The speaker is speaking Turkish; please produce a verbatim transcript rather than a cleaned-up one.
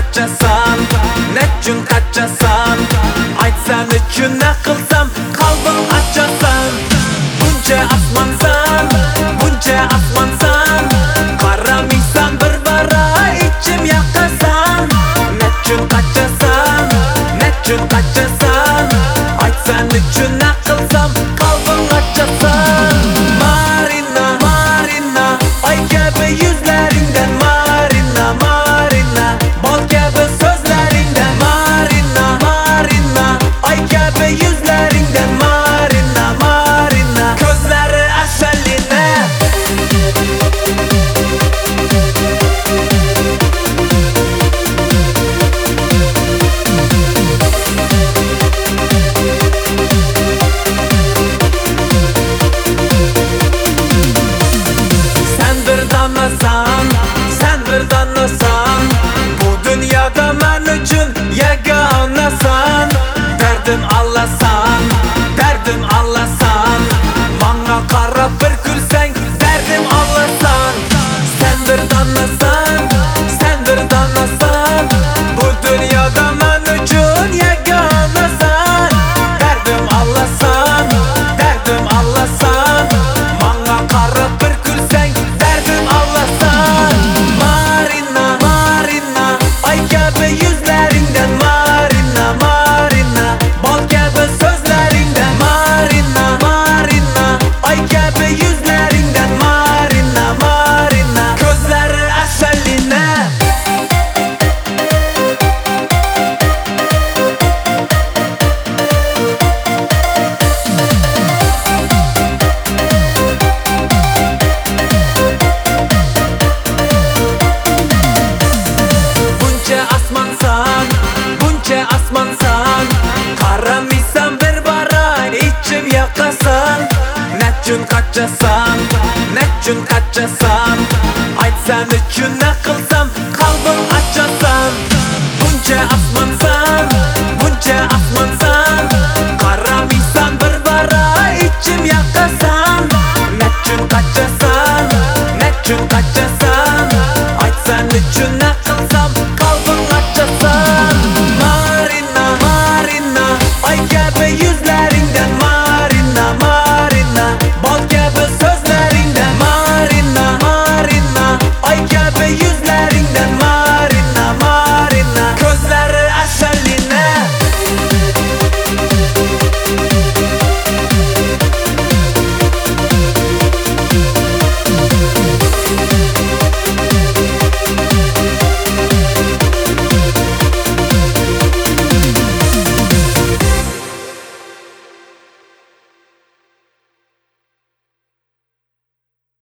kaçasan, nechun kaçasan? Aytsan uchun ne qilsam qalbing achasan. Buncha osmonsan, buncha osmonsan, qaramaysan bir baray ichim yoqasan. Nechun kaçasan, nechun kaçasan? Aytsan uchun ne qilsam qalbing achasan. Marina, Marina, ay kabi yuzlaringdan Marina, Marina, bol kabi so'zlaringdan Marina, Marina, ay kabi yuzlaringdan Marina, Marina, ko'zlari asalina. Sen bir danasan, sen bir danasan, bu dünyada men uchun yagonasan. Derdim allasan, derdim allasan, manga qarab bir kulsang derdim allasan. Sen bir danasan, sen bir danasan, bu dünyada men uchun yagonasan. Derdim allasan, derdim allasan, manga qarab bir kulsang derdim allasan. Marina, Marina, ay kabi yuzlaringdan Marina, Marina, bol kabi so'zlaringdan Marina, Marina, ay kabi yuzlaringdan Marina, Marina, ko'zlari asalina. Buncha osmonsan, buncha osmonsan, qaramaysan bir baray ichim yoqasan. Nechun kaçasan, nechun kaçasan? Aytsan uchun ne qilsam qalbing achasan. Buncha osmonsan, buncha osmonsan,